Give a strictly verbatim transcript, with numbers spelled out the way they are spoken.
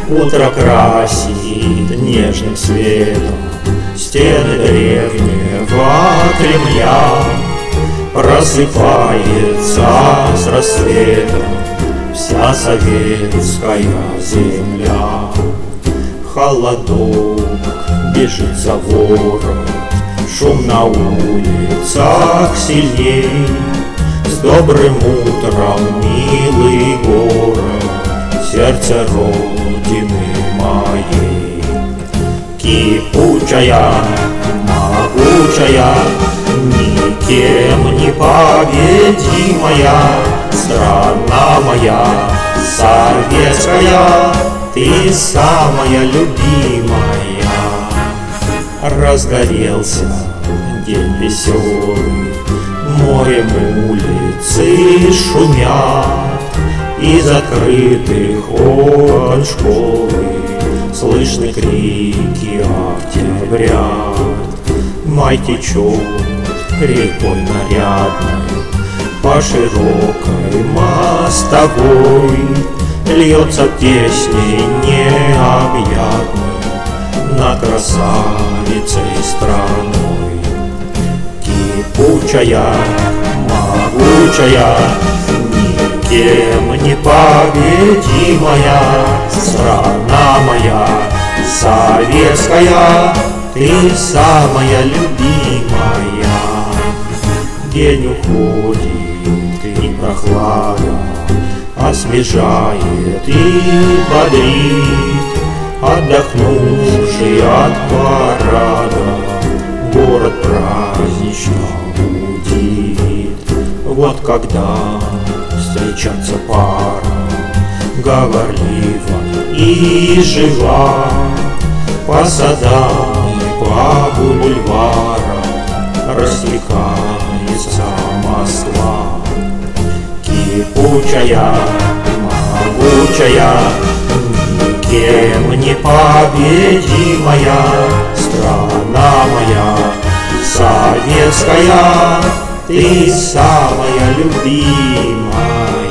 Утро красит нежным светом стены древнего Кремля. Просыпается с рассветом вся советская земля. Холодок бежит за ворот, шум на улицах сильней. С добрым утром, милый город, сердце родины моей. Кипучая, могучая, никем не победимая страна моя советская, ты самая любимая. Разгорелся день веселый, морем улицы шумят, из открытых окон школы слышны крики октября. Май течет рекой нарядной по широкой мостовой, льется песней необъятной над красавицей страной. Кипучая, могучая, никем не победимая страна моя советская, ты самая любимая. День уходит, и прохлада освежает и бодрит, отдохнувший от парада город празднично гудит. Вот когда встречаться пара говорлива и жива, по садам и по бульварам растекается Москва. Кипучая, могучая, никем не победимая страна моя советская, ты самая любимая.